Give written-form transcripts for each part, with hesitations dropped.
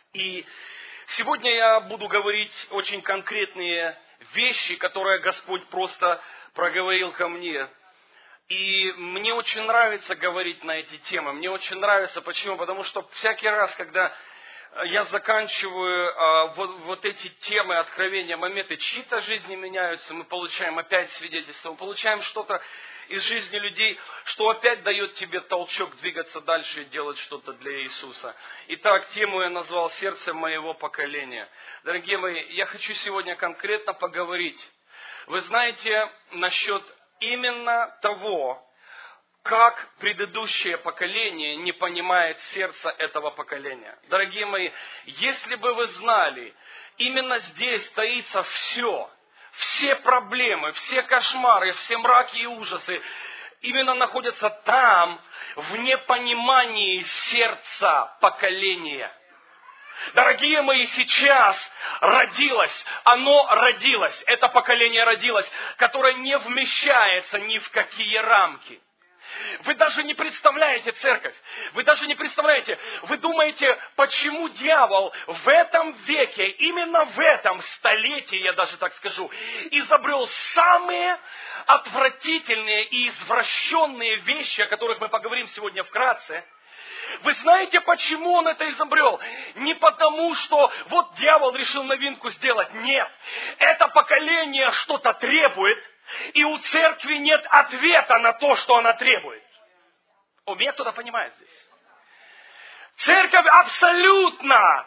И сегодня я буду говорить очень конкретные вещи, которые Господь просто проговорил ко мне. И мне очень нравится говорить на эти темы. Мне очень нравится. Почему? Потому что всякий раз, когда я заканчиваю вот эти темы, откровения, моменты, чьи-то жизни меняются, мы получаем опять свидетельство, мы получаем что-то из жизни людей, что опять дает тебе толчок двигаться дальше и делать что-то для Иисуса. Итак, тему я назвал «Сердце моего поколения». Дорогие мои, я хочу сегодня конкретно поговорить. Вы знаете насчет именно того, как предыдущее поколение не понимает сердца этого поколения. Дорогие мои, если бы вы знали, именно здесь таится все проблемы, все кошмары, все мраки и ужасы, именно находятся там, в непонимании сердца поколения. Дорогие мои, сейчас оно родилось, это поколение родилось, которое не вмещается ни в какие рамки. Вы даже не представляете церковь, вы даже не представляете, вы думаете, почему дьявол в этом веке, именно в этом столетии, я даже так скажу, изобрел самые отвратительные и извращенные вещи, о которых мы поговорим сегодня вкратце. Вы знаете, почему он это изобрел? Не потому, что вот дьявол решил новинку сделать. Нет. Это поколение что-то требует, и у церкви нет ответа на то, что она требует. Меня кто-то понимает здесь? Церковь абсолютно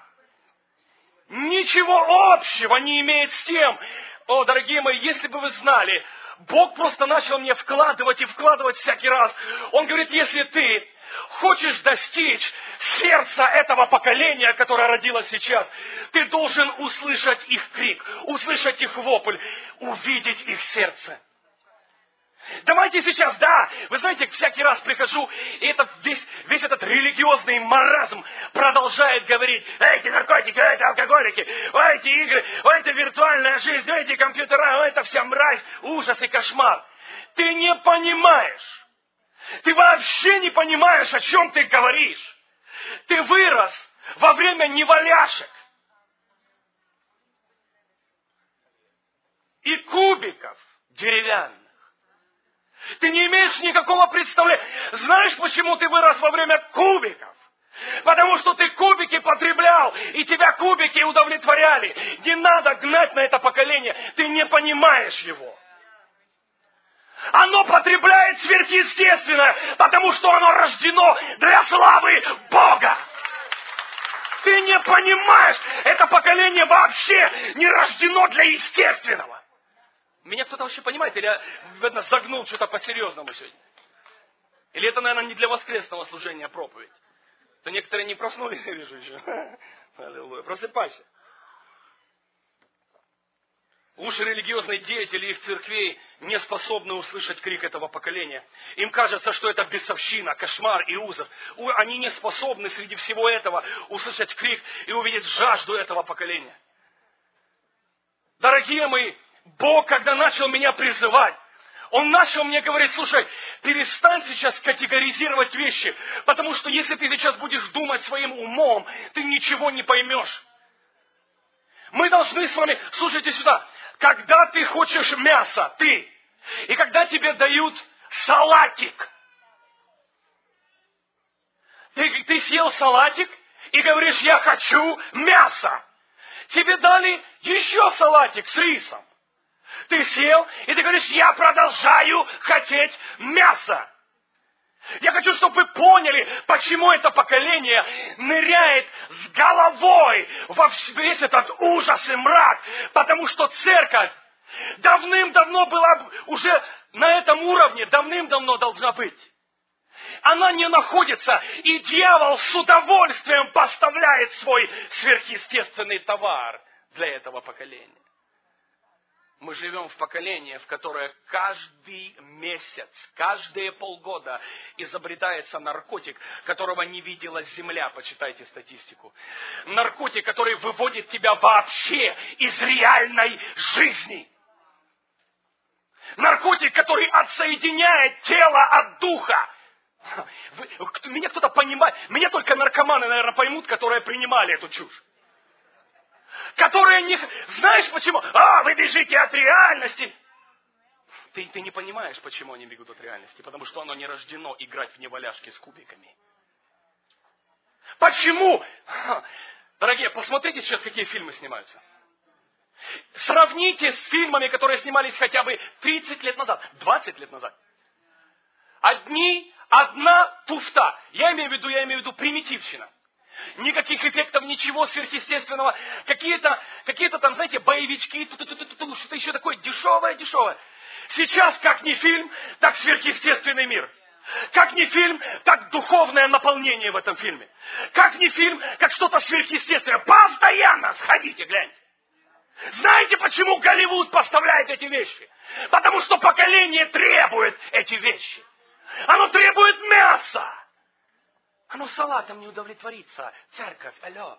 ничего общего не имеет с тем. О, дорогие мои, если бы вы знали, Бог просто начал мне вкладывать и вкладывать всякий раз. Он говорит, если ты хочешь достичь сердца этого поколения, которое родилось сейчас, ты должен услышать их крик, услышать их вопль, увидеть их сердце. Давайте сейчас, вы знаете, всякий раз прихожу, и весь этот религиозный маразм продолжает говорить, эти наркотики, эти алкоголики, эти игры, эта виртуальная жизнь, эти компьютера, это вся мразь, ужас и кошмар. Ты не понимаешь. Ты вообще не понимаешь, о чем ты говоришь. Ты вырос во время неваляшек и кубиков деревянных. Ты не имеешь никакого представления. Знаешь, почему ты вырос во время кубиков? Потому что ты кубики потреблял, и тебя кубики удовлетворяли. Не надо гнать на это поколение. Ты не понимаешь его. Оно потребляет сверхъестественное, потому что оно рождено для славы Бога. Ты не понимаешь, это поколение вообще не рождено для естественного. Меня кто-то вообще понимает, или я загнул что-то по-серьезному сегодня? Или это, наверное, не для воскресного служения проповедь? То некоторые не проснулись, я вижу еще. Аллилуйя. Просыпайся. Уши религиозных деятелей их церквей не способны услышать крик этого поколения. Им кажется, что это бесовщина, кошмар и ужас. Они не способны среди всего этого услышать крик и увидеть жажду этого поколения. Дорогие мои, Бог, когда начал меня призывать, Он начал мне говорить, слушай, перестань сейчас категоризировать вещи, потому что если ты сейчас будешь думать своим умом, ты ничего не поймешь. Мы должны с вами, слушайте сюда, когда ты хочешь мяса, и когда тебе дают салатик, ты съел салатик и говоришь, я хочу мяса. Тебе дали еще салатик с рисом. Ты сел, и ты говоришь, я продолжаю хотеть мяса. Я хочу, чтобы вы поняли, почему это поколение ныряет с головой во весь этот ужас и мрак. Потому что церковь давным-давно была уже на этом уровне, давным-давно должна быть. Она не находится, и дьявол с удовольствием поставляет свой сверхъестественный товар для этого поколения. Мы живем в поколении, в которое каждый месяц, каждые полгода изобретается наркотик, которого не видела земля, почитайте статистику. Наркотик, который выводит тебя вообще из реальной жизни. Наркотик, который отсоединяет тело от духа. Меня кто-то понимает, меня только наркоманы, наверное, поймут, которые принимали эту чушь. которые не... Знаешь почему? Вы бежите от реальности. Ты не понимаешь, почему они бегут от реальности. Потому что оно не рождено играть в неваляшки с кубиками. Почему? Дорогие, посмотрите сейчас, какие фильмы снимаются. Сравните с фильмами, которые снимались хотя бы 30 лет назад, 20 лет назад. Одна туфта. Я имею в виду примитивщина. Никаких эффектов, ничего сверхъестественного. Какие-то там, знаете, боевички, что-то еще такое дешевое. Сейчас, как ни фильм, так сверхъестественный мир. Как ни фильм, так духовное наполнение в этом фильме. Как ни фильм, как что-то сверхъестественное. Постоянно сходите, гляньте. Знаете, почему Голливуд поставляет эти вещи? Потому что поколение требует эти вещи. Оно требует мяса. Оно салатом не удовлетворится. Церковь, алло.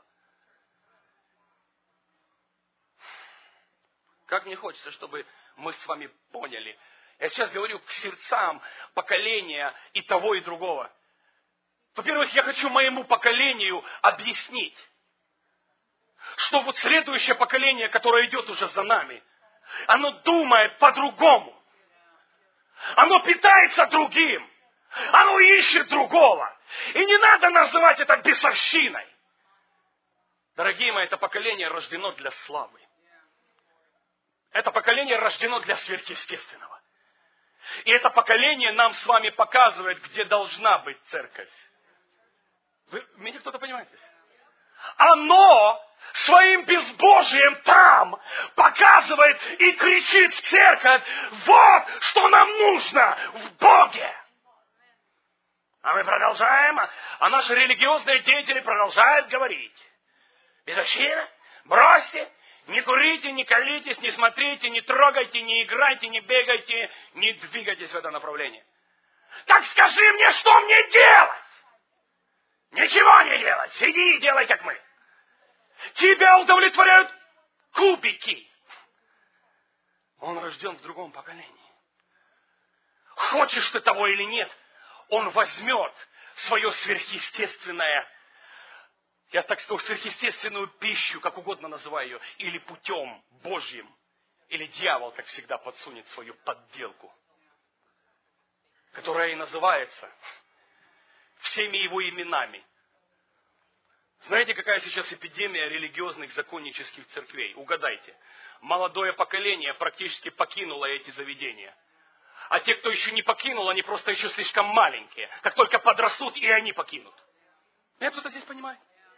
Как мне хочется, чтобы мы с вами поняли. Я сейчас говорю к сердцам поколения и того, и другого. Во-первых, я хочу моему поколению объяснить, что вот следующее поколение, которое идет уже за нами, оно думает по-другому. Оно питается другим. Оно ищет другого. И не надо называть это бесовщиной. Дорогие мои, это поколение рождено для славы. Это поколение рождено для сверхъестественного. И это поколение нам с вами показывает, где должна быть церковь. Вы меня кто-то понимаете? Оно своим безбожием там показывает и кричит в церковь: вот что нам нужно в Боге. А мы продолжаем, а наши религиозные деятели продолжают говорить: безовщина, бросьте, не курите, не колитесь, не смотрите, не трогайте, не играйте, не бегайте, не двигайтесь в это направление. Так скажи мне, что мне делать? Ничего не делать, сиди и делай, как мы. Тебя удовлетворяют кубики. Он рожден в другом поколении. Хочешь ты того или нет, он возьмет свое сверхъестественное, я так скажу, сверхъестественную пищу, как угодно называю ее, или путем Божьим, или дьявол, как всегда, подсунет свою подделку, которая и называется всеми его именами. Знаете, какая сейчас эпидемия религиозных законнических церквей? Угадайте. Молодое поколение практически покинуло эти заведения. А те, кто еще не покинул, они просто еще слишком маленькие. Как только подрастут, и они покинут. Меня кто-то здесь понимает?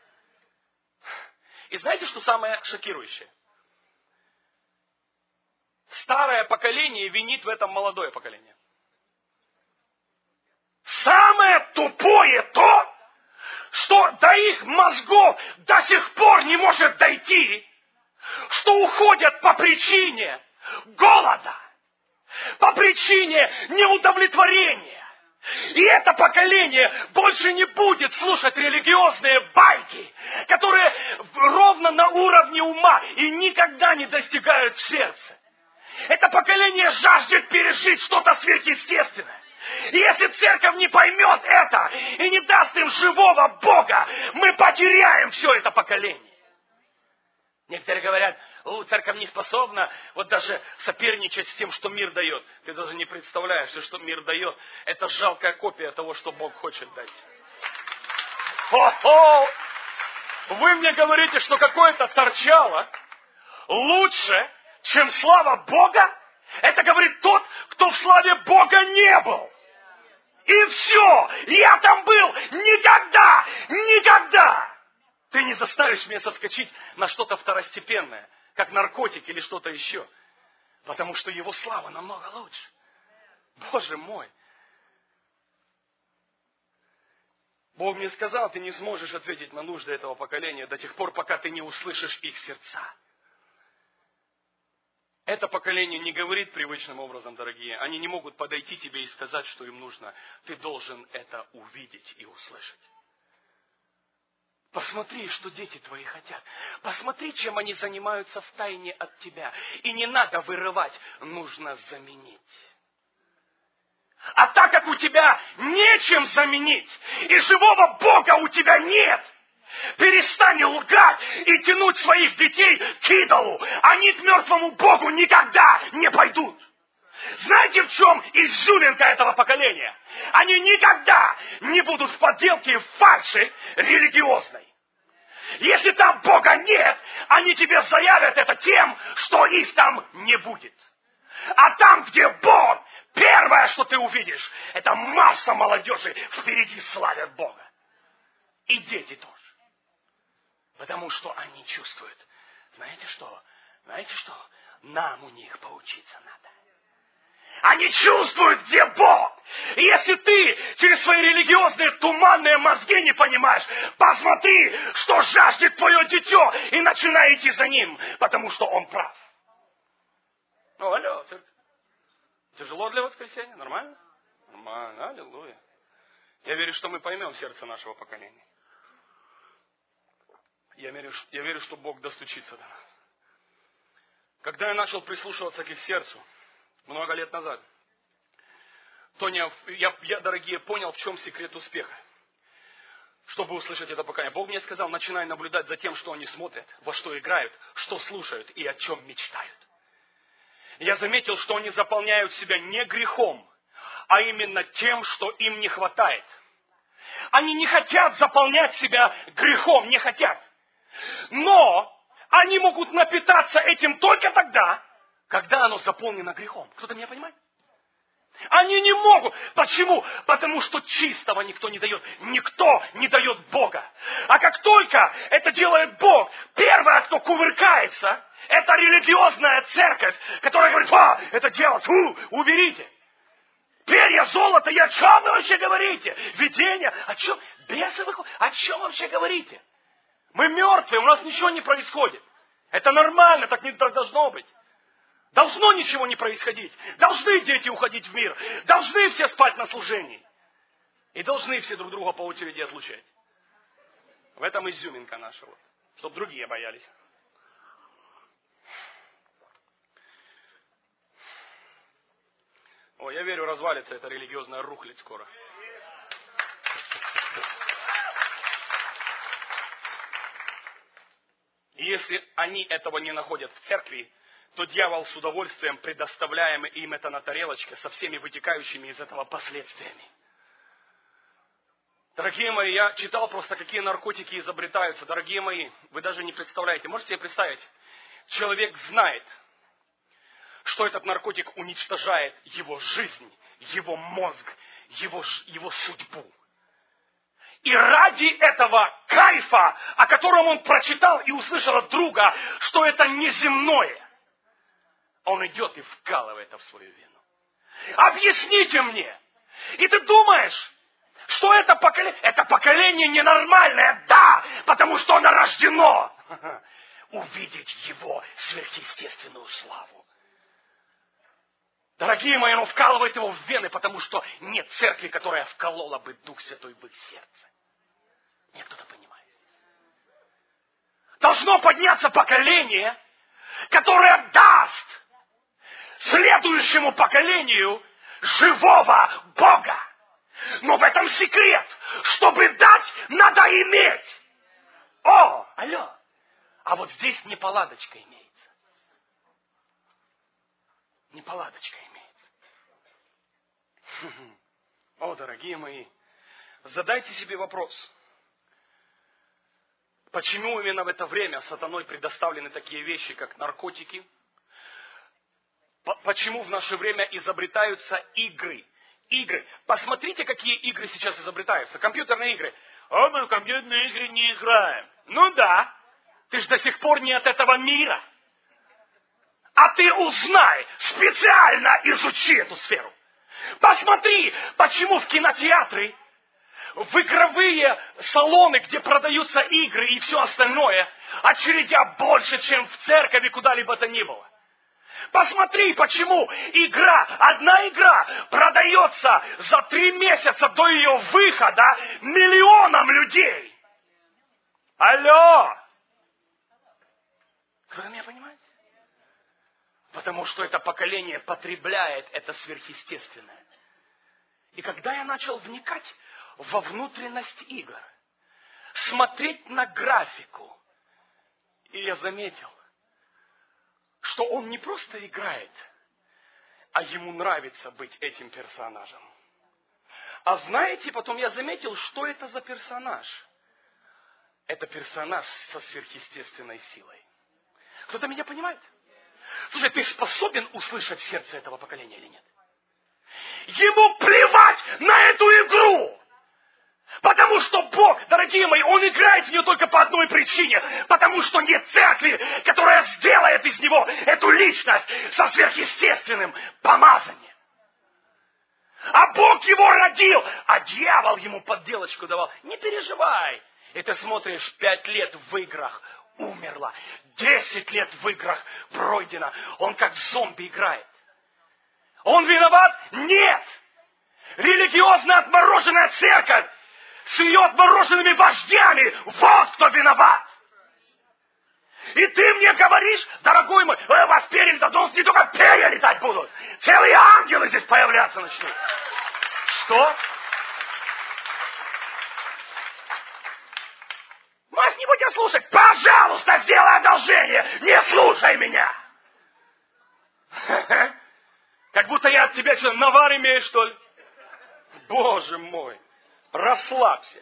И знаете, что самое шокирующее? Старое поколение винит в этом молодое поколение. Самое тупое то, что до их мозгов до сих пор не может дойти, что уходят по причине голода, по причине неудовлетворения. И это поколение больше не будет слушать религиозные байки, которые ровно на уровне ума и никогда не достигают в сердце. Это поколение жаждет пережить что-то сверхъестественное. И если церковь не поймет это и не даст им живого Бога, мы потеряем все это поколение. Некоторые говорят: церковь не способна вот даже соперничать с тем, что мир дает. Ты даже не представляешь, что мир дает. Это жалкая копия того, что Бог хочет дать. Хо-хо! Вы мне говорите, что какое-то торчало лучше, чем слава Бога? Это говорит тот, кто в славе Бога не был. И все, я там был никогда. Ты не заставишь меня соскочить на что-то второстепенное, как наркотик или что-то еще. Потому что его слава намного лучше. Боже мой. Бог мне сказал, ты не сможешь ответить на нужды этого поколения до тех пор, пока ты не услышишь их сердца. Это поколение не говорит привычным образом, дорогие. Они не могут подойти тебе и сказать, что им нужно. Ты должен это увидеть и услышать. Посмотри, что дети твои хотят. Посмотри, чем они занимаются втайне от тебя. И не надо вырывать, нужно заменить. А так как у тебя нечем заменить, и живого Бога у тебя нет, Перестань лгать и тянуть своих детей к идолу. Они к мертвому Богу никогда не пойдут. Знаете, в чем изюминка этого поколения? Они никогда не будут в подделке и в фальши религиозной. Если там Бога нет, они тебе заявят это тем, что их там не будет. А там, где Бог, первое, что ты увидишь, это масса молодежи впереди славят Бога. И дети тоже. Потому что они чувствуют. Знаете что? Нам у них поучиться надо. Они чувствуют, где Бог. И если ты через свои религиозные туманные мозги не понимаешь, посмотри, что жаждет твое дитё, и начинай идти за ним, потому что он прав. Ну, алло, церковь. Тяжело для воскресенья? Нормально? Нормально, аллилуйя. Я верю, что мы поймем сердце нашего поколения. Я верю, что Бог достучится до нас. Когда я начал прислушиваться к их сердцу, много лет назад, то я, дорогие, понял, в чем секрет успеха. Чтобы услышать это покаяние. Бог мне сказал, начинай наблюдать за тем, что они смотрят, во что играют, что слушают и о чем мечтают. Я заметил, что они заполняют себя не грехом, а именно тем, что им не хватает. Они не хотят заполнять себя грехом, не хотят. Но они могут напитаться этим только тогда, когда оно заполнено грехом. Кто-то меня понимает? Они не могут. Почему? Потому что чистого никто не дает. Никто не дает Бога. А как только это делает Бог, первое, кто кувыркается, это религиозная церковь, которая говорит, это дело, уберите. Перья, золото, и о чем вы вообще говорите? Видение, о чем? Бесы выходят, о чем вообще говорите? Мы мертвые, у нас ничего не происходит. Это нормально, так не должно быть. Должно ничего не происходить. Должны дети уходить в мир. Должны все спать на служении. И должны все друг друга по очереди отлучать. В этом изюминка наша. Чтобы другие боялись. Я верю, развалится эта религиозная рухлядь скоро. И если они этого не находят в церкви, то дьявол с удовольствием предоставляем им это на тарелочке со всеми вытекающими из этого последствиями. Дорогие мои, я читал просто, какие наркотики изобретаются. Дорогие мои, вы даже не представляете. Можете себе представить? Человек знает, что этот наркотик уничтожает его жизнь, его мозг, его судьбу. И ради этого кайфа, о котором он прочитал и услышал от друга, что это неземное, он идет и вкалывает это в свою вину. Объясните мне. И ты думаешь, что это поколение ненормальное? Да, потому что оно рождено увидеть его сверхъестественную славу. Дорогие мои, оно вкалывает его в вены, потому что нет церкви, которая вколола бы Дух Святой в их сердце. Нет, кто-то понимает. Должно подняться поколение, которое даст следующему поколению живого Бога. Но в этом секрет. Чтобы дать, надо иметь. Алло. А вот здесь неполадочка имеется. Неполадочка имеется. Дорогие мои, задайте себе вопрос. Почему именно в это время сатаной предоставлены такие вещи, как наркотики? Почему в наше время изобретаются игры? Посмотрите, какие игры сейчас изобретаются. Компьютерные игры. Мы в компьютерные игры не играем. Ну да, ты же до сих пор не от этого мира. А ты узнай, специально изучи эту сферу. Посмотри, почему в кинотеатры, в игровые салоны, где продаются игры и все остальное, очередя больше, чем в церкви куда-либо то ни было. Посмотри, почему одна игра продается за 3 месяца до ее выхода миллионам людей. Алло! Вы меня понимаете? Потому что это поколение потребляет это сверхъестественное. И когда я начал вникать во внутренность игр, смотреть на графику. И я заметил, что он не просто играет, а ему нравится быть этим персонажем. А знаете, потом я заметил, что это за персонаж. Это персонаж со сверхъестественной силой. Кто-то меня понимает? Слушай, ты способен услышать сердце этого поколения или нет? Ему плевать на эту игру! Потому что Бог, дорогие мои, Он играет в нее только по одной причине. Потому что нет церкви, которая сделает из него эту личность со сверхъестественным помазанием. А Бог его родил, а дьявол ему подделочку давал. Не переживай. И ты смотришь, 5 лет в играх умерло, 10 лет в играх пройдено. Он как зомби играет. Он виноват? Нет. Религиозно отмороженная церковь с ее отмороженными вождями, вот кто виноват. И ты мне говоришь, дорогой мой, у вас перья летать, не только перья летать будут. Целые ангелы здесь появляться начнут. Что? Вас не будем слушать. Пожалуйста, сделай одолжение. Не слушай меня. Как будто я от тебя что, навар имею, что ли? Боже мой. Расслабься.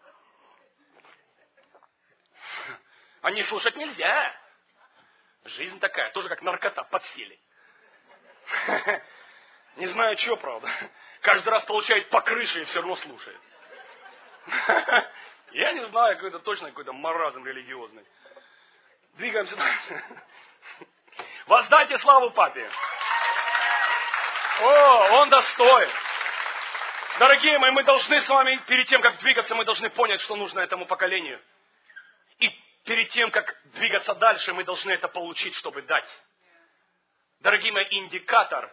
А не слушать нельзя. Жизнь такая, тоже как наркота, подсели. Не знаю, что, правда. Каждый раз получает по крыше и все равно слушает. Я не знаю, какой-то точно какой-то маразм религиозный. Двигаемся дальше. Воздайте славу папе. О, он достоин. Дорогие мои, мы должны с вами, перед тем, как двигаться, мы должны понять, что нужно этому поколению. И перед тем, как двигаться дальше, мы должны это получить, чтобы дать. Дорогие мои, индикатор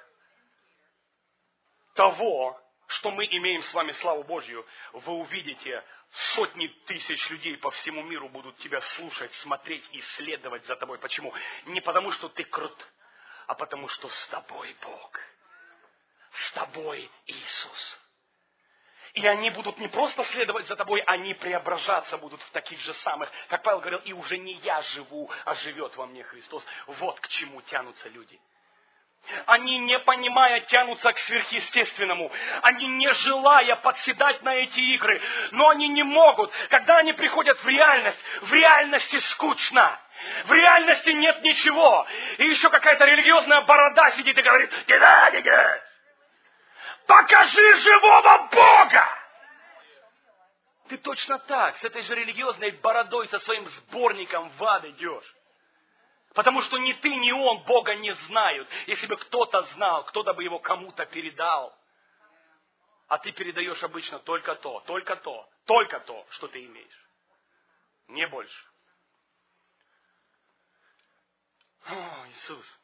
того, что мы имеем с вами славу Божью, вы увидите, сотни тысяч людей по всему миру будут тебя слушать, смотреть и следовать за тобой. Почему? Не потому, что ты крут, а потому, что с тобой Бог. С тобой Иисус. И они будут не просто следовать за тобой, они преображаться будут в таких же самых, как Павел говорил, и уже не я живу, а живет во мне Христос. Вот к чему тянутся люди. Они, не понимая, тянутся к сверхъестественному. Они, не желая подседать на эти игры. Но они не могут. Когда они приходят в реальности скучно. В реальности нет ничего. И еще какая-то религиозная борода сидит и говорит: «Геннадий, покажи живого Бога!» Ты точно так, с этой же религиозной бородой, со своим сборником в ад идешь. Потому что ни ты, ни он Бога не знают. Если бы кто-то знал, кто-то бы его кому-то передал. А ты передаешь обычно только то, что ты имеешь. Не больше. О, Иисус.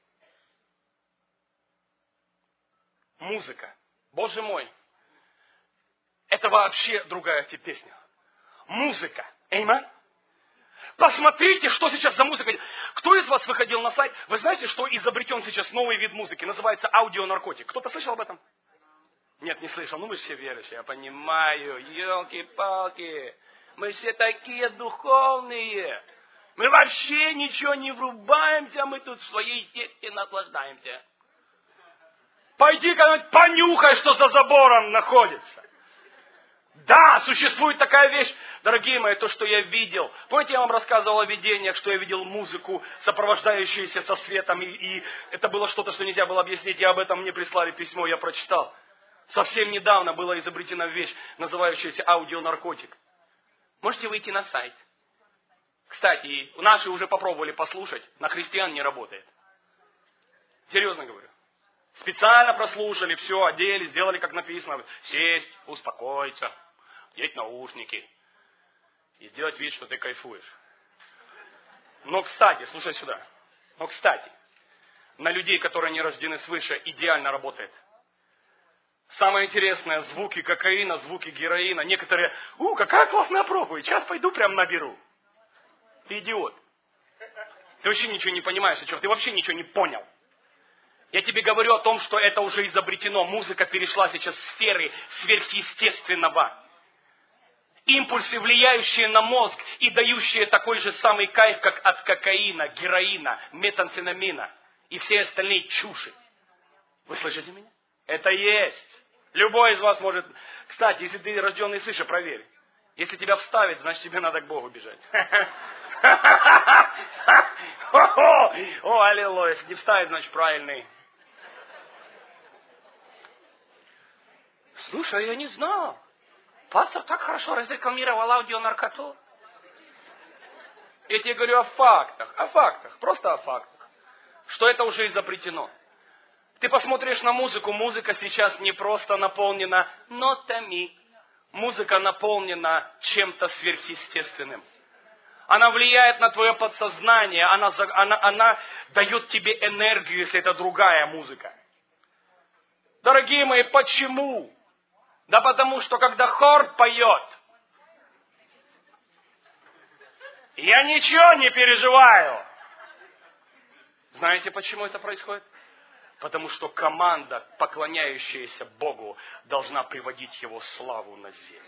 Музыка. Боже мой. Это вообще другая песня. Музыка. Эймен. Посмотрите, что сейчас за музыка. Кто из вас выходил на сайт? Вы знаете, что изобретен сейчас новый вид музыки? Называется аудионаркотик. Кто-то слышал об этом? Нет, не слышал. Ну, мы же все верующие, я понимаю. Елки-палки. Мы все такие духовные. Мы вообще ничего не врубаемся. Мы тут в своей сетке наслаждаемся. Пойди когда-нибудь понюхай, что за забором находится. Да, существует такая вещь, дорогие мои, то, что я видел. Помните, я вам рассказывал о видениях, что я видел музыку, сопровождающуюся со светом, и это было что-то, что нельзя было объяснить, и об этом мне прислали письмо, я прочитал. Совсем недавно была изобретена вещь, называющаяся аудионаркотик. Можете выйти на сайт. Кстати, наши уже попробовали послушать, на христиан не работает. Серьезно говорю. Специально прослушали, все, одели, сделали, как написано. Сесть, успокоиться, одеть наушники и сделать вид, что ты кайфуешь. Но, кстати, слушай сюда. На людей, которые не рождены свыше, идеально работает. Самое интересное, звуки кокаина, звуки героина. Некоторые, какая классная проповедь, сейчас пойду прям наберу. Ты идиот. Ты вообще ничего не понимаешь, о чем? Ты вообще ничего не понял. Я тебе говорю о том, что это уже изобретено. Музыка перешла сейчас в сферы сверхъестественного. Импульсы, влияющие на мозг и дающие такой же самый кайф, как от кокаина, героина, метамфетамина и все остальные чуши. Вы слышите меня? Это есть. Любой из вас может... Кстати, если ты рожденный свыше, проверь. Если тебя вставить, значит тебе надо к Богу бежать. О, аллилуйя. Если не вставить, значит правильный. Слушай, я не знал. Пастор так хорошо разрекламировал аудионаркоту. Я тебе говорю о фактах, просто о фактах. Что это уже изобретено. Ты посмотришь на музыку, музыка сейчас не просто наполнена нотами. Музыка наполнена чем-то сверхъестественным. Она влияет на твое подсознание, она дает тебе энергию, если это другая музыка. Дорогие мои, почему? Да потому что, когда хор поет, я ничего не переживаю. Знаете, почему это происходит? Потому что команда, поклоняющаяся Богу, должна приводить Его славу на землю.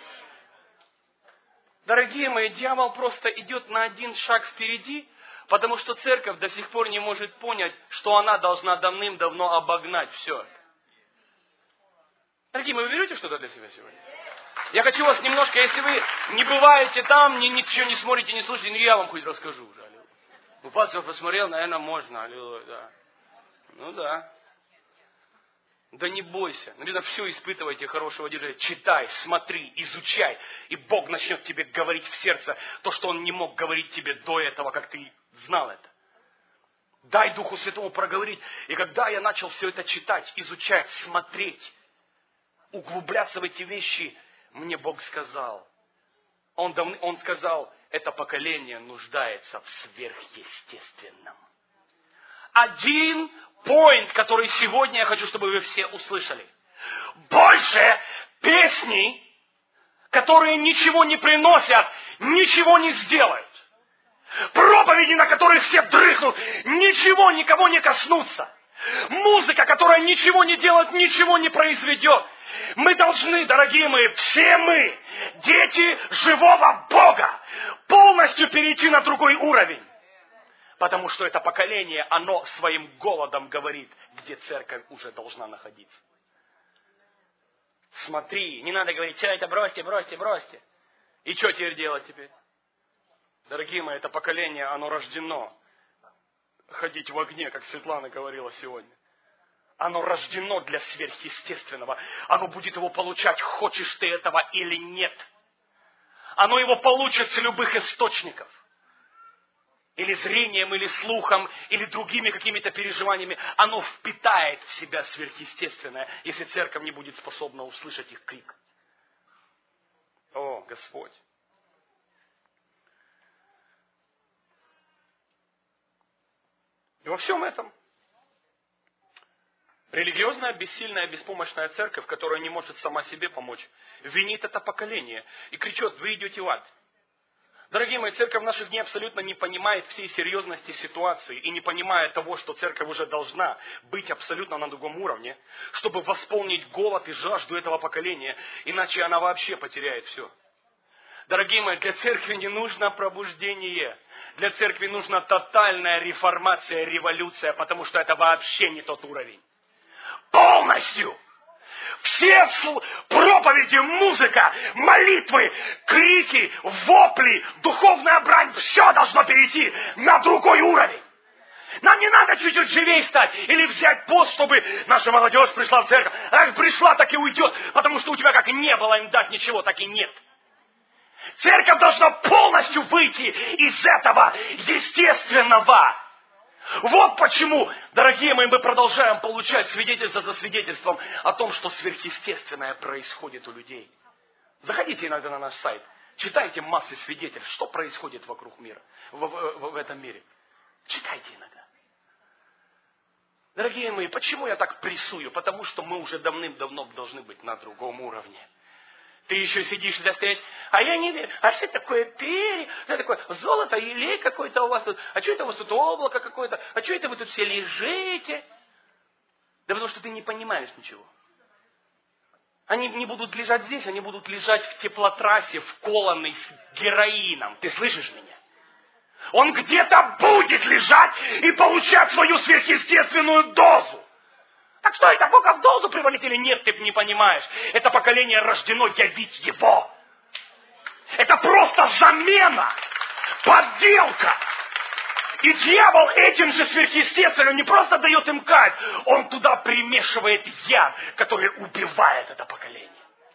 Дорогие мои, дьявол просто идет на один шаг впереди, потому что церковь до сих пор не может понять, что она должна давным-давно обогнать все это. Дорогие мои, вы берете что-то для себя сегодня? Я хочу вас немножко, если вы не бываете там, ничего не смотрите, не слушаете, я вам хоть расскажу уже. Ну, пастор посмотрел, наверное, можно. Аллилуйя, да. Ну да. Да не бойся. Наверное, все испытывайте хорошего держателя. Читай, смотри, изучай. И Бог начнет тебе говорить в сердце то, что Он не мог говорить тебе до этого, как ты знал это. Дай Духу Святому проговорить. И когда я начал все это читать, изучать, смотреть, углубляться в эти вещи, мне Бог сказал. Он сказал, это поколение нуждается в сверхъестественном. Один поинт, который сегодня я хочу, чтобы вы все услышали. Больше песней, которые ничего не приносят, ничего не сделают. Проповеди, на которых все дрыхнут, ничего никого не коснутся. Музыка, которая ничего не делает, ничего не произведет. Мы должны, дорогие мои, все мы, дети живого Бога, полностью перейти на другой уровень. Потому что это поколение, оно своим голодом говорит, где церковь уже должна находиться. Смотри, не надо говорить, все это бросьте, бросьте, бросьте. И что теперь делать теперь? Дорогие мои, это поколение, оно рождено ходить в огне, как Светлана говорила сегодня. Оно рождено для сверхъестественного. Оно будет его получать, хочешь ты этого или нет. Оно его получит с любых источников. Или зрением, или слухом, или другими какими-то переживаниями. Оно впитает в себя сверхъестественное, если церковь не будет способна услышать их крик. О, Господь! И во всем этом религиозная, бессильная, беспомощная церковь, которая не может сама себе помочь, винит это поколение и кричит, вы идете в ад. Дорогие мои, церковь в наши дни абсолютно не понимает всей серьезности ситуации и не понимает того, что церковь уже должна быть абсолютно на другом уровне, чтобы восполнить голод и жажду этого поколения, иначе она вообще потеряет все. Дорогие мои, для церкви не нужно пробуждение. Для церкви нужна тотальная реформация, революция, потому что это вообще не тот уровень. Полностью! Все проповеди, музыка, молитвы, крики, вопли, духовная брань, все должно перейти на другой уровень. Нам не надо чуть-чуть живее стать или взять пост, чтобы наша молодежь пришла в церковь. Она как пришла, так и уйдет, потому что у тебя как не было им дать ничего, так и нет. Церковь должна полностью выйти из этого естественного. Вот почему, дорогие мои, мы продолжаем получать свидетельство за свидетельством о том, что сверхъестественное происходит у людей. Заходите иногда на наш сайт, читайте массы свидетельств, что происходит вокруг мира, в этом мире. Читайте иногда. Дорогие мои, почему я так прессую? Потому что мы уже давным-давно должны быть на другом уровне. Ты еще сидишь и стоишь, а я не верю. А что такое перья? Что такое золото, елей какой-то у вас тут? А что это у вас тут облако какое-то? А что это вы тут все лежите? Да потому что ты не понимаешь ничего. Они не будут лежать здесь, они будут лежать в теплотрассе, вколанной с героином. Ты слышишь меня? Он где-то будет лежать и получать свою сверхъестественную дозу. Так что это, Бога в дозу привалить или нет, ты не понимаешь. Это поколение рождено явить Его. Это просто замена, подделка. И дьявол этим же сверхъестественным не просто дает им кайф, он туда примешивает яд, который убивает это поколение.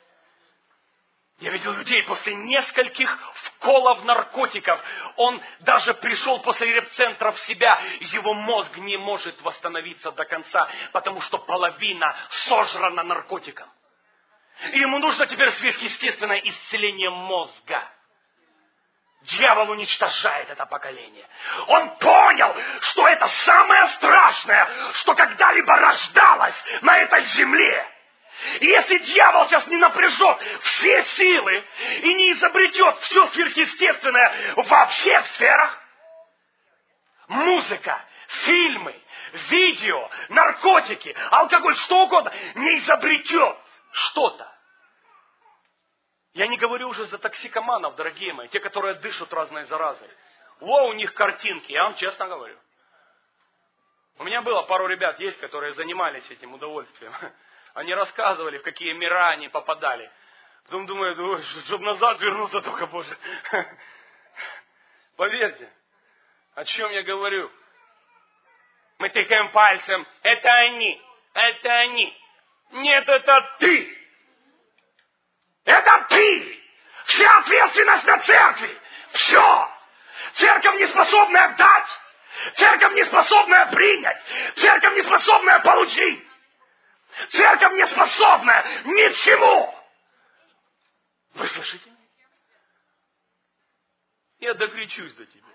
Я видел людей после нескольких вколов наркотиков. Он даже пришел после репцентра в себя. Его мозг не может восстановиться до конца, потому что половина сожрана наркотиком. И ему нужно теперь сверхъестественное исцеление мозга. Дьявол уничтожает это поколение. Он понял, что это самое страшное, что когда-либо рождалось на этой земле. И если дьявол сейчас не напряжет все силы и не изобретет все сверхъестественное во всех сферах, музыка, фильмы, видео, наркотики, алкоголь, что угодно, не изобретет что-то. Я не говорю уже за токсикоманов, дорогие мои, те, которые дышат разной заразой. У них картинки, я вам честно говорю. У меня было пару ребят, есть, которые занимались этим удовольствием. Они рассказывали, в какие мира они попадали. Потом думаю, чтобы назад вернуться только, Боже. Поверьте, о чем я говорю. Мы тыкаем пальцем, это они, это они. Нет, это ты. Это ты! Вся ответственность на церкви! Все! Церковь не способная дать! Церковь не способная принять! Церковь не способная получить! Церковь не способная ни к чему! Вы слышите? Я докричусь до тебя.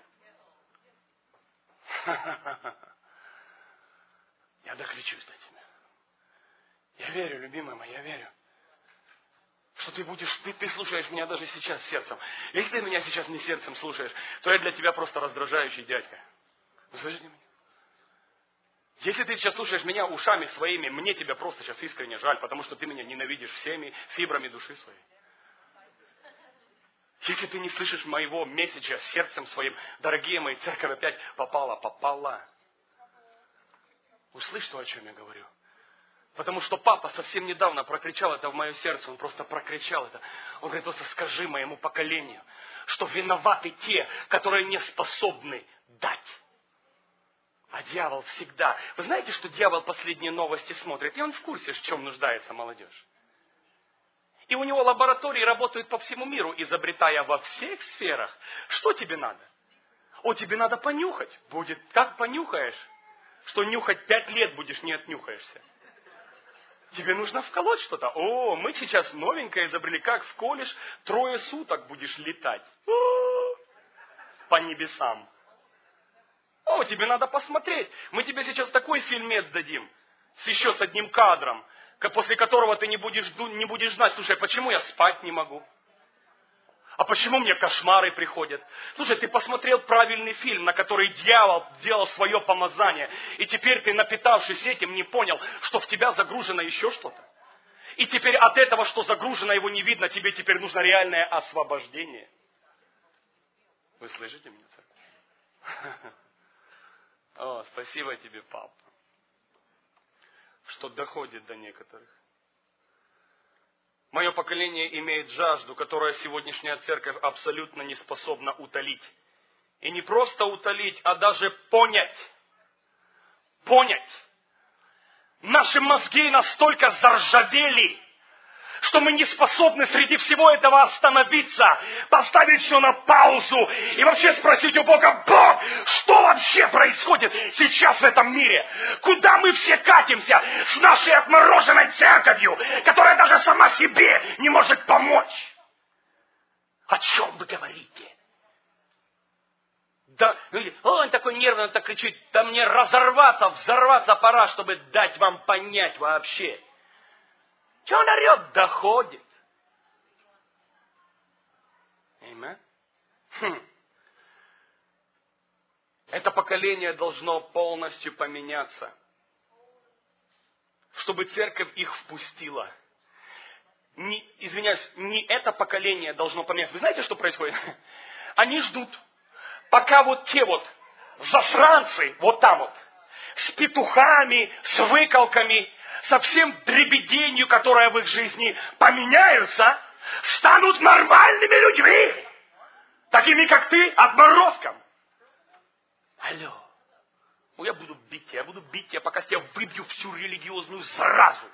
Я докричусь до тебя. Я верю, любимая моя, я верю. Что ты слушаешь меня даже сейчас сердцем. Если ты меня сейчас не сердцем слушаешь, то я для тебя просто раздражающий дядька. Вы слышите меня? Если ты сейчас слушаешь меня ушами своими, мне тебя просто сейчас искренне жаль, потому что ты меня ненавидишь всеми фибрами души своей. Если ты не слышишь моего месседжа сердцем своим, дорогие мои, церковь опять попала. Услышь то, о чем я говорю. Потому что папа совсем недавно прокричал это в мое сердце. Он просто прокричал это. Он говорит, просто скажи моему поколению, что виноваты те, которые не способны дать. А дьявол всегда. Вы знаете, что дьявол последние новости смотрит? И он в курсе, в чем нуждается молодежь. И у него лаборатории работают по всему миру, изобретая во всех сферах. Что тебе надо? Тебе надо понюхать. Будет, как понюхаешь? Что нюхать 5 лет будешь, не отнюхаешься. Тебе нужно вколоть что-то. Мы сейчас новенькое изобрели. Как вколешь, 3 суток будешь летать. По небесам. Тебе надо посмотреть. Мы тебе сейчас такой фильмец дадим. Еще с одним кадром. После которого ты не будешь знать. Слушай, почему я спать не могу? А почему мне кошмары приходят? Слушай, ты посмотрел правильный фильм, на который дьявол делал свое помазание. И теперь ты, напитавшись этим, не понял, что в тебя загружено еще что-то. И теперь от этого, что загружено, его не видно, тебе теперь нужно реальное освобождение. Вы слышите меня, церковь? Спасибо тебе, папа, что доходит до некоторых. Мое поколение имеет жажду, которую сегодняшняя церковь абсолютно не способна утолить. И не просто утолить, а даже понять. Понять. Наши мозги настолько заржавели, что мы не способны среди всего этого остановиться, поставить все на паузу и вообще спросить у Бога: Бог, что вообще происходит сейчас в этом мире? Куда мы все катимся с нашей отмороженной церковью, которая даже сама себе не может помочь? О чем вы говорите? Да, он такой нервный, он так кричит: да мне разорваться, взорваться пора, чтобы дать вам понять вообще. Чего он орет? Доходит. Аминь. Это поколение должно полностью поменяться, чтобы церковь их впустила. не это поколение должно поменяться. Вы знаете, что происходит? Они ждут, пока вот те вот засранцы, вот там вот, с петухами, с выколками, со всем дребеденью, которое в их жизни поменяются, станут нормальными людьми. Такими, как ты, отморозком. Алло. Ну, я буду бить тебя, пока я выбью всю религиозную заразу.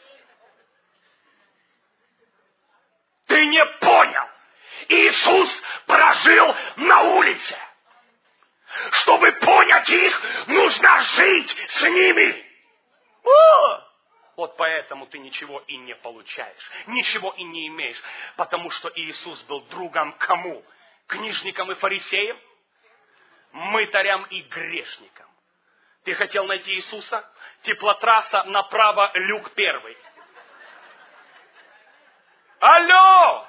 Ты не понял. Иисус прожил на улице. Чтобы понять их, нужно жить с ними. Вот поэтому ты ничего и не получаешь, ничего и не имеешь. Потому что Иисус был другом кому? Книжникам и фарисеям? Мытарям и грешникам. Ты хотел найти Иисуса? Теплотрасса направо, люк 1. Алло!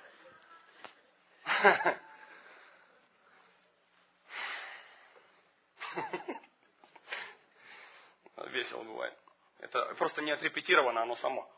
Весело бывает. Это просто не отрепетировано, оно само.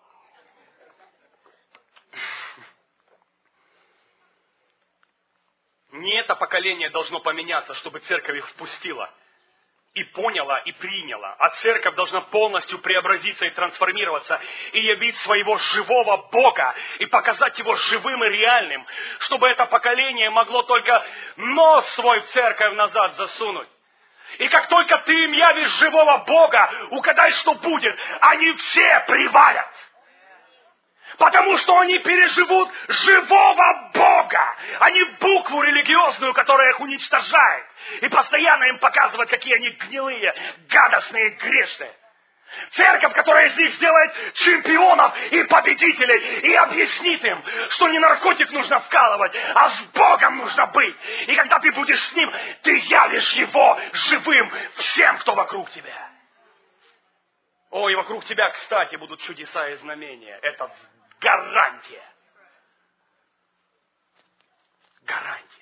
Не это поколение должно поменяться, чтобы церковь их впустила. И поняла, и приняла. А церковь должна полностью преобразиться и трансформироваться. И явить своего живого Бога. И показать Его живым и реальным. Чтобы это поколение могло только нос свой в церковь назад засунуть. И как только ты им явишь живого Бога, угадай, что будет. Они все привалят. Потому что они переживут живого Бога, а не букву религиозную, которая их уничтожает. И постоянно им показывает, какие они гнилые, гадостные, грешные. Церковь, которая из них сделает чемпионов и победителей, и объяснит им, что не наркотик нужно вкалывать, а с Богом нужно быть. И когда ты будешь с Ним, ты явишь Его живым всем, кто вокруг тебя. О, и вокруг тебя, кстати, будут чудеса и знамения. Это гарантия. Гарантия.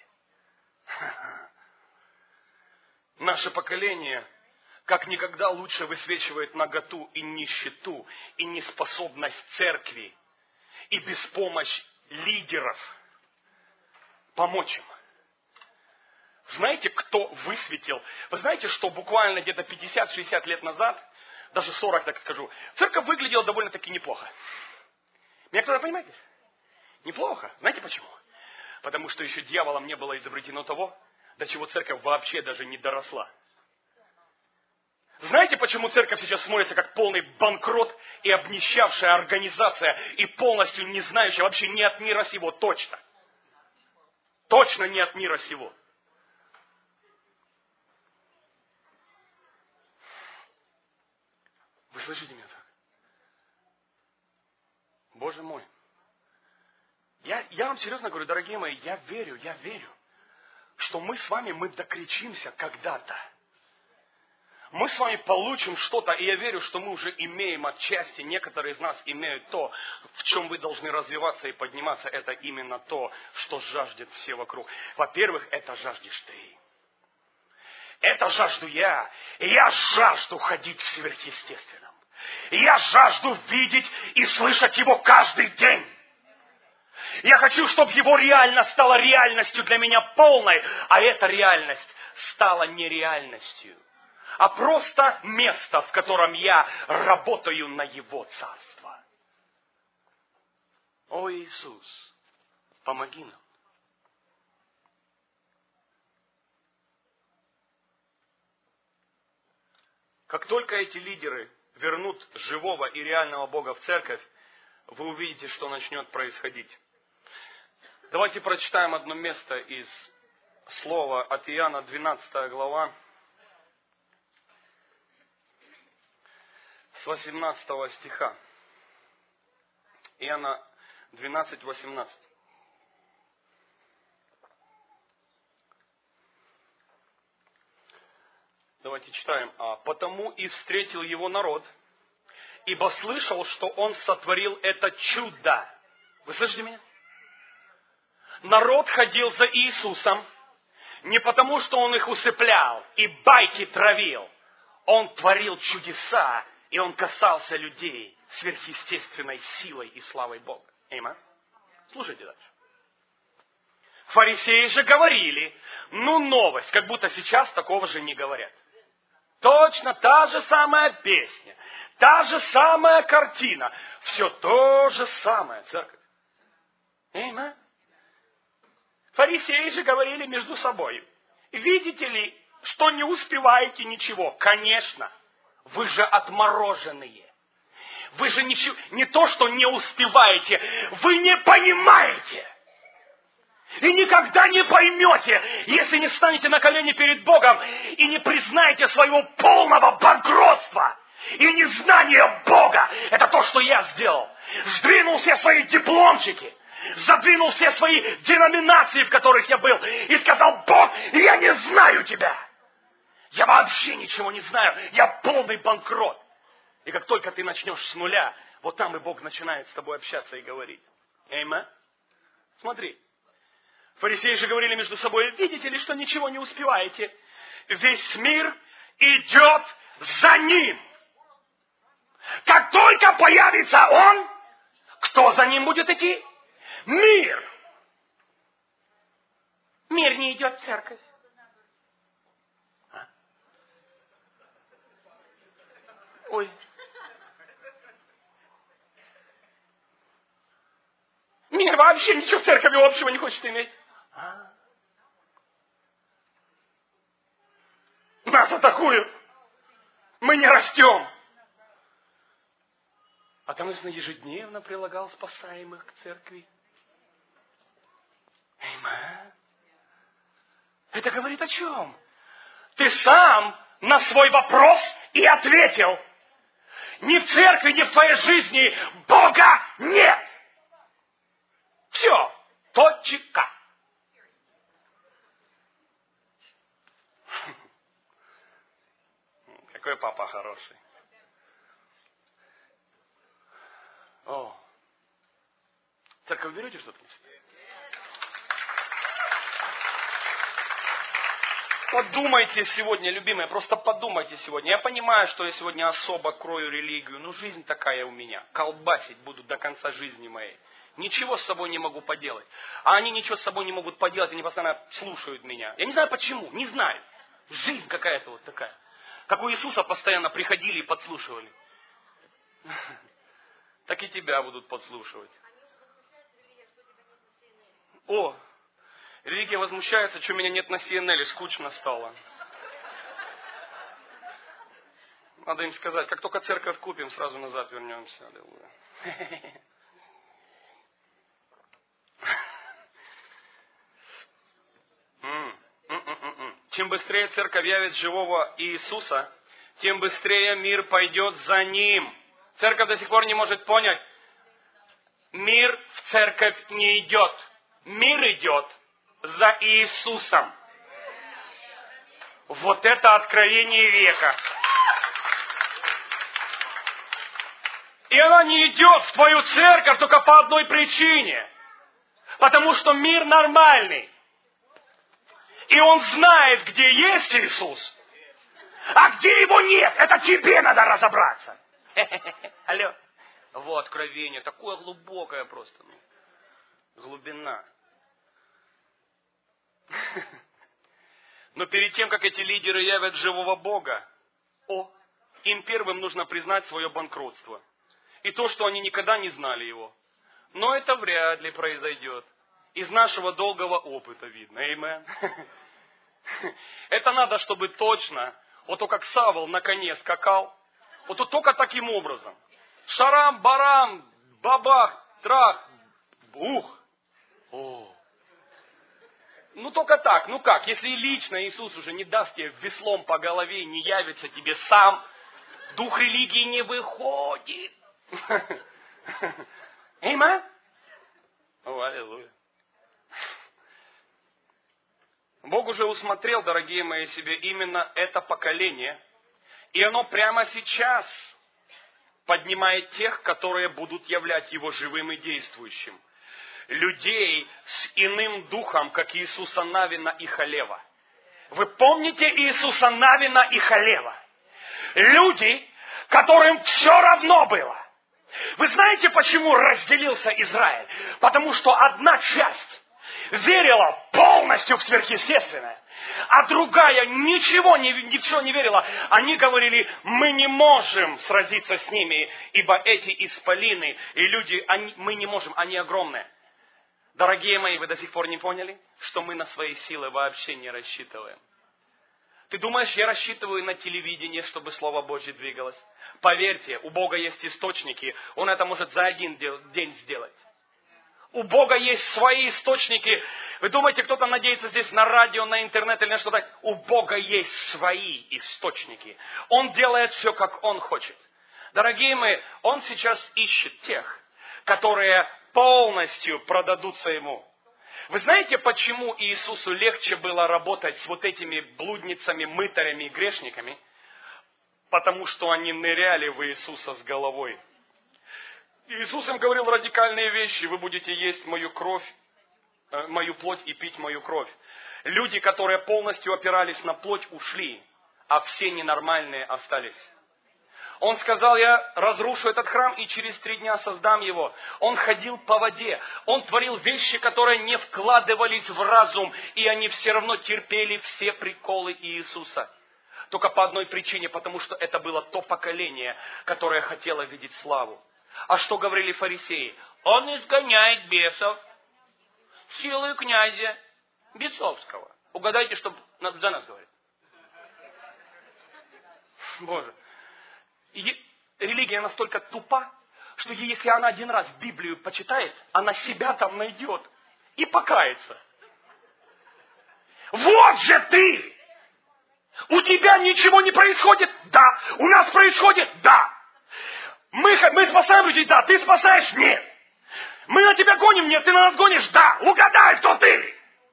Наше поколение как никогда лучше высвечивает наготу и нищету, и неспособность церкви, и беспомощь лидеров помочь им. Знаете, кто высветил? Вы знаете, что буквально где-то 50-60 лет назад, даже 40, так скажу, церковь выглядела довольно-таки неплохо. Меня кто-то понимаете? Неплохо. Знаете почему? Потому что еще дьяволом не было изобретено того, до чего церковь вообще даже не доросла. Знаете, почему церковь сейчас смотрится как полный банкрот и обнищавшая организация, и полностью не знающая вообще ни от мира сего, точно. Точно не от мира сего. Вы слышите меня так? Боже мой. Я вам серьезно говорю, дорогие мои, я верю, что мы с вами, мы докричимся когда-то. Мы с вами получим что-то, и я верю, что мы уже имеем отчасти, некоторые из нас имеют то, в чем вы должны развиваться и подниматься. Это именно то, что жаждет все вокруг. Во-первых, это жаждешь ты. Это жажду я. И я жажду ходить в сверхъестественном. И я жажду видеть и слышать Его каждый день. Я хочу, чтобы Его реальность стала реальностью для меня полной, а эта реальность стала нереальностью, а просто место, в котором я работаю на Его Царство. О, Иисус, помоги нам. Как только эти лидеры вернут живого и реального Бога в церковь, вы увидите, что начнет происходить. Давайте прочитаем одно место из слова от Иоанна, 12 глава, с 18 стиха. Иоанна 12, 18. Давайте читаем. «Потому и встретил его народ, ибо слышал, что он сотворил это чудо». Вы слышите меня? Народ ходил за Иисусом не потому, что он их усыплял и байки травил. Он творил чудеса, и он касался людей сверхъестественной силой и славой Бога. Эйма. Слушайте дальше. Фарисеи же говорили, новость, как будто сейчас такого же не говорят. Точно та же самая песня, та же самая картина, все то же самое, церковь. Эйма. Фарисеи же говорили между собой, видите ли, что не успеваете ничего? Конечно, вы же отмороженные. Вы же ничего, не то, что не успеваете, вы не понимаете. И никогда не поймете, если не встанете на колени перед Богом и не признаете своего полного банкротства и незнания Бога. Это то, что я сделал. Сдвинул все свои дипломчики, задвинул все свои деноминации, в которых я был, и сказал: Бог, я не знаю тебя. Я вообще ничего не знаю. Я полный банкрот. И как только ты начнешь с нуля, вот там и Бог начинает с тобой общаться и говорить. Аминь. Смотри. Фарисеи же говорили между собой: видите ли, что ничего не успеваете? Весь мир идет за ним. Как только появится он, кто за ним будет идти? Мир. Мир не идет в церковь. Ой. Мир вообще ничего в церкви общего не хочет иметь. Нас атакуют. Мы не растем. А там ежедневно прилагал спасаемых к церкви. Аминь. Это говорит о чем? Ты сам на свой вопрос и ответил. Ни в церкви, ни в твоей жизни Бога нет. Все. Точка. Какой папа хороший. О. Церковь берете что-то? Подумайте сегодня, любимые, просто подумайте сегодня. Я понимаю, что я сегодня особо крою религию, но жизнь такая у меня. Колбасить буду до конца жизни моей. Ничего с собой не могу поделать. А они ничего с собой не могут поделать, они постоянно слушают меня. Я не знаю почему, не знаю. Жизнь какая-то вот такая. Как у Иисуса постоянно приходили и подслушивали. Так и тебя будут подслушивать. О, религия возмущается, что меня нет на CNN, скучно стало. Надо им сказать, как только церковь купим, сразу назад вернемся. Аллилуйя. Чем быстрее церковь явит живого Иисуса, тем быстрее мир пойдет за ним. Церковь до сих пор не может понять. Мир в церковь не идет. Мир идет за Иисусом. Вот это откровение века. И она не идет в твою церковь только по одной причине. Потому что мир нормальный. И он знает, где есть Иисус, а где его нет. Это тебе надо разобраться. Алло. Вот откровение, такое глубокое просто. Глубина. Но перед тем, как эти лидеры явят живого Бога, им первым нужно признать свое банкротство. И то, что они никогда не знали его. Но это вряд ли произойдет. Из нашего долгого опыта видно. Аминь. Это надо, чтобы точно, вот то, как Савл на коне скакал, вот то только таким образом. Шарам-барам, бабах, трах, ух. О. Ну только так, ну как, если лично Иисус уже не даст тебе веслом по голове, не явится тебе сам, дух религии не выходит. Аминь? О, аллилуйя. Бог уже усмотрел, дорогие мои, себе именно это поколение, и оно прямо сейчас поднимает тех, которые будут являть его живым и действующим. Людей с иным духом, как Иисуса Навина и Халева. Вы помните Иисуса Навина и Халева? Люди, которым все равно было. Вы знаете, почему разделился Израиль? Потому что одна часть верила полностью в сверхъестественное, а другая ни в что не верила. Они говорили, мы не можем сразиться с ними, ибо эти исполины и люди, мы не можем, они огромные. Дорогие мои, вы до сих пор не поняли, что мы на свои силы вообще не рассчитываем? Ты думаешь, я рассчитываю на телевидение, чтобы Слово Божье двигалось? Поверьте, у Бога есть источники, Он это может за один день сделать. У Бога есть свои источники. Вы думаете, кто-то надеется здесь на радио, на интернет или на что-то? У Бога есть свои источники. Он делает все, как Он хочет. Дорогие мои, Он сейчас ищет тех, которые полностью продадутся Ему. Вы знаете, почему Иисусу легче было работать с вот этими блудницами, мытарями и грешниками? Потому что они ныряли в Иисуса с головой. Иисус им говорил радикальные вещи. Вы будете есть мою кровь, мою плоть и пить мою кровь. Люди, которые полностью опирались на плоть, ушли, а все ненормальные остались. Он сказал, я разрушу этот храм и через 3 дня создам его. Он ходил по воде. Он творил вещи, которые не вкладывались в разум, и они все равно терпели все приколы Иисуса. Только по одной причине, потому что это было то поколение, которое хотело видеть славу. А что говорили фарисеи? Он изгоняет бесов силой князя Бесовского. Угадайте, что за нас говорит. Боже. Религия настолько тупа, что если она один раз Библию почитает, она себя там найдет и покается. Вот же ты! У тебя ничего не происходит? Да. У нас происходит? Да. Мы спасаем людей? Да. Ты спасаешь? Нет. Мы на тебя гоним? Нет. Ты на нас гонишь? Да. Угадай, кто ты!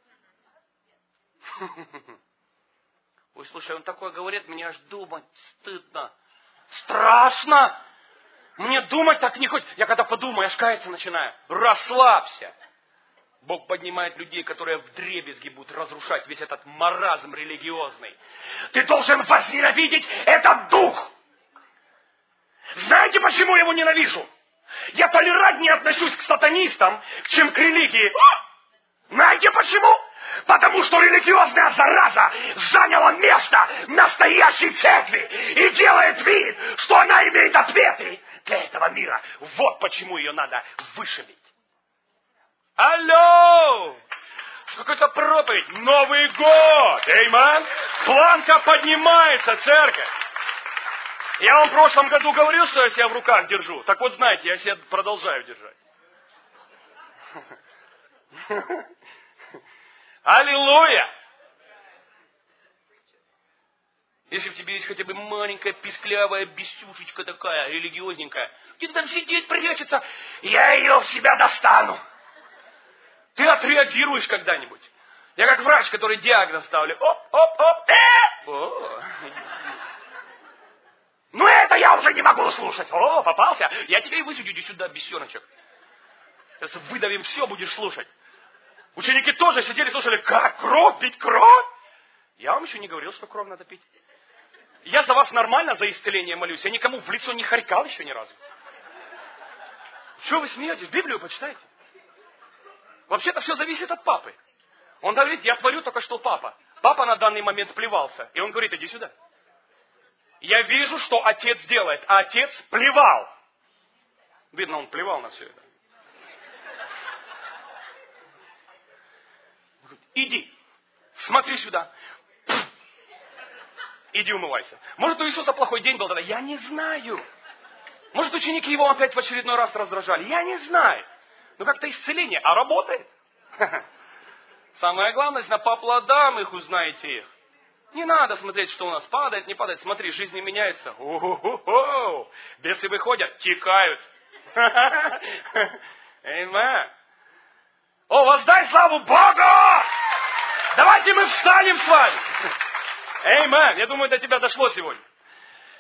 Ой, слушай, он такое говорит, мне аж думать стыдно. Страшно. Мне думать так не хочется. Я когда подумаю, аж каяться начинаю. Расслабься. Бог поднимает людей, которые вдребезги будут разрушать весь этот маразм религиозный. Ты должен возненавидеть этот дух. Знаете, почему я его ненавижу? Я толерантнее отношусь к сатанистам, чем к религии. Знаете почему? Потому что религиозная зараза заняла место настоящей церкви и делает вид, что она имеет ответы для этого мира. Вот почему ее надо вышибить. Алло! Какая-то проповедь. Новый год! Эйман! Планка поднимается, церковь! Я вам в прошлом году говорил, что я себя в руках держу. Так вот, знаете, я себя продолжаю держать. Аллилуйя! Если в тебе есть хотя бы маленькая, писклявая бесюшечка такая, религиозненькая, где-то там сидит, прячется, я ее в себя достану. Ты отреагируешь когда-нибудь. Я как врач, который диагноз ставлю. Ну это я уже не могу слушать. О, попался. Я тебя и высадю, иди сюда, бесеночек. Сейчас выдавим все, будешь слушать. Ученики тоже сидели, слушали, как кровь, пить кровь? Я вам еще не говорил, что кровь надо пить. Я за вас нормально за исцеление молюсь. Я никому в лицо не харкал еще ни разу. Чего вы смеетесь? Библию почитайте. Вообще-то все зависит от папы. Он говорит, я творю только что папа. Папа на данный момент плевался. И он говорит, иди сюда. Я вижу, что отец делает. А отец плевал. Видно, он плевал на все это. Иди, смотри сюда. Иди умывайся. Может, у Иисуса плохой день был тогда? Я не знаю. Может, ученики его опять в очередной раз раздражали? Я не знаю. Но как-то исцеление, а работает. Самое главное, по плодам их узнаете их. Не надо смотреть, что у нас падает, не падает. Смотри, жизнь не меняется. О-хо-хо-хо. Бесы выходят, текают. Аминь. О, воздай славу Богу! Давайте мы встанем с вами. Аминь. Я думаю, до тебя дошло сегодня.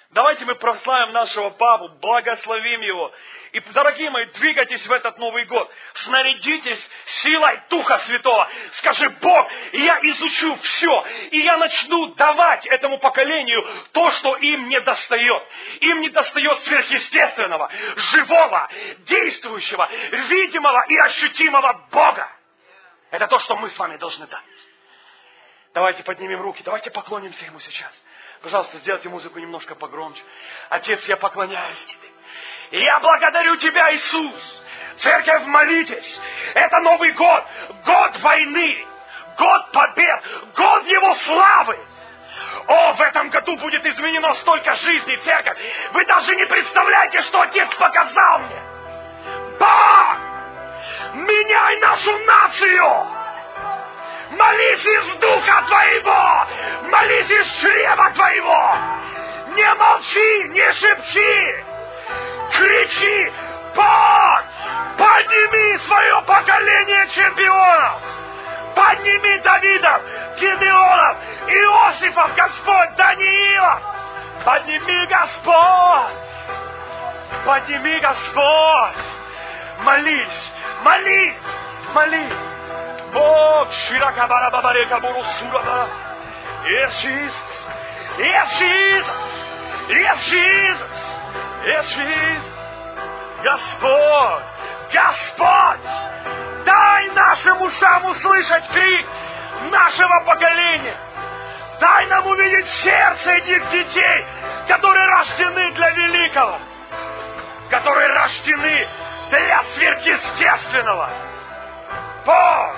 Давайте мы прославим нашего Папу, благословим Его. И, дорогие мои, двигайтесь в этот Новый год. Снарядитесь силой Духа Святого. Скажи: Бог, я изучу все. И я начну давать этому поколению то, что им не достает. Им не достает сверхъестественного, живого, действующего, видимого и ощутимого Бога. Это то, что мы с вами должны дать. Давайте поднимем руки, давайте поклонимся Ему сейчас. Пожалуйста, сделайте музыку немножко погромче. Отец, я поклоняюсь Тебе. И я благодарю Тебя, Иисус. Церковь, молитесь. Это Новый год. Год войны. Год побед. Год Его славы. О, в этом году будет изменено столько жизней, церковь. Вы даже не представляете, что Отец показал мне. Бог, меняй нашу нацию. Молись из Духа Твоего. Молись из чрева Твоего. Не молчи, не шепчи. Кричи: Бог, подними свое поколение чемпионов. Подними Давидов, Гедеонов, Иосифов, Господь, Даниилов. Подними, Господь. Подними, Господь. Молись, молись, молись. Бог, Ширакабара Бабарека Бурусурабара. Yes, Jesus. Yes, Jesus. Yes, Jesus. Yes, Jesus. Господь, Господь, дай нашим ушам услышать крик нашего поколения. Дай нам увидеть сердце этих детей, которые рождены для великого, которые рождены для сверхъестественного. Бог,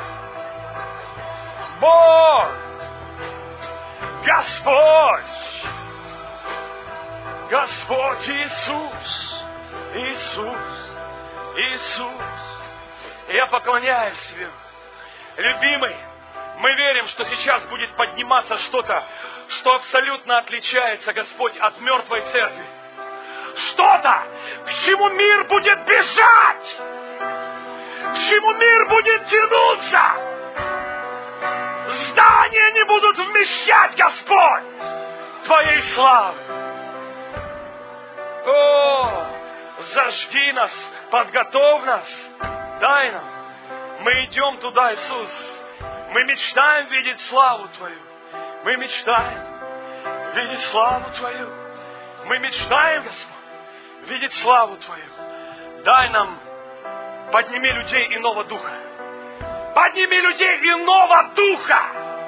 Бог, Господь, Господь Иисус, Иисус, Иисус. Я поклоняюсь Тебе. Любимый, мы верим, что сейчас будет подниматься что-то, что абсолютно отличается, Господь, от мертвой церкви. Что-то, к чему мир будет бежать, к чему мир будет тянуться. Здания не будут вмещать, Господь, Твоей славы. О, зажги нас, подготовь нас, дай нам. Мы идем туда, Иисус. Мы мечтаем видеть славу Твою. Мы мечтаем видеть славу Твою. Мы мечтаем, Господь, видеть славу Твою. Дай нам, подними людей иного духа. Подними людей иного духа.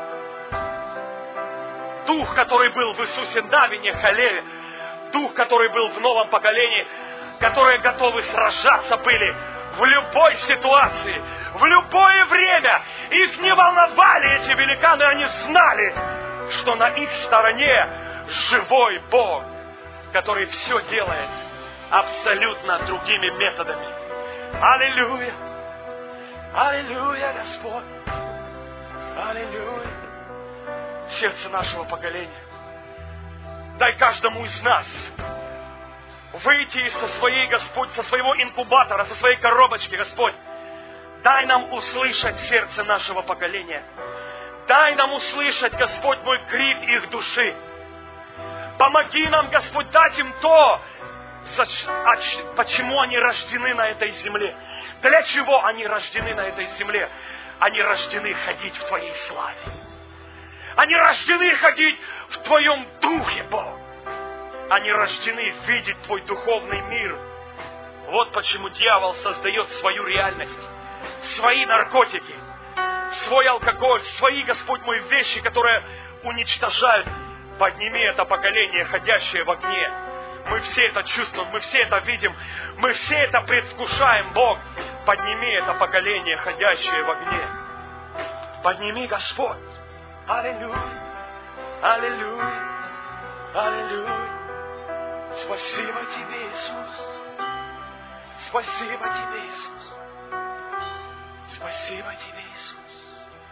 Дух, который был в Иисусе Навине, Халеве. Дух, который был в новом поколении, которые готовы сражаться были в любой ситуации, в любое время. Их не волновали эти великаны, они знали, что на их стороне живой Бог, который все делает абсолютно другими методами. Аллилуйя! Аллилуйя, Господь! Аллилуйя! Сердце нашего поколения. Дай каждому из нас выйти со своей, Господь, со своего инкубатора, со своей коробочки, Господь. Дай нам услышать сердце нашего поколения. Дай нам услышать, Господь мой, крик их души. Помоги нам, Господь, дать им то, почему они рождены на этой земле. Для чего они рождены на этой земле? Они рождены ходить в Твоей славе. Они рождены ходить в Твоем Духе, Бог. Они рождены видеть Твой духовный мир. Вот почему дьявол создает свою реальность, свои наркотики, свой алкоголь, свои, Господь мой, вещи, которые уничтожают. Подними это поколение, ходящее в огне. Мы все это чувствуем, мы все это видим, мы все это предвкушаем, Бог. Подними это поколение, ходящее в огне. Подними, Господь. Аллилуйя, аллилуйя, аллилуйя. Спасибо Тебе, Иисус. Спасибо Тебе, Иисус. Спасибо Тебе, Иисус.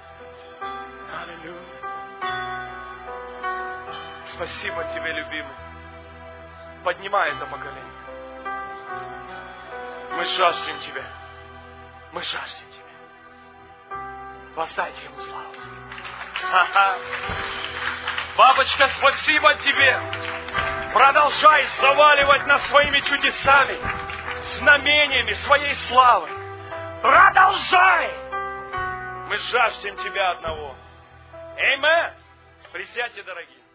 Аллилуйя. Спасибо Тебе, любимый. Поднимай это поколение. Мы жаждем Тебя. Мы жаждем Тебя. Воздайте Ему славу. Ха-ха. Бабочка, спасибо Тебе. Продолжай заваливать нас своими чудесами, знамениями своей славы. Продолжай! Мы жаждем Тебя одного. Аминь. Присядьте, дорогие.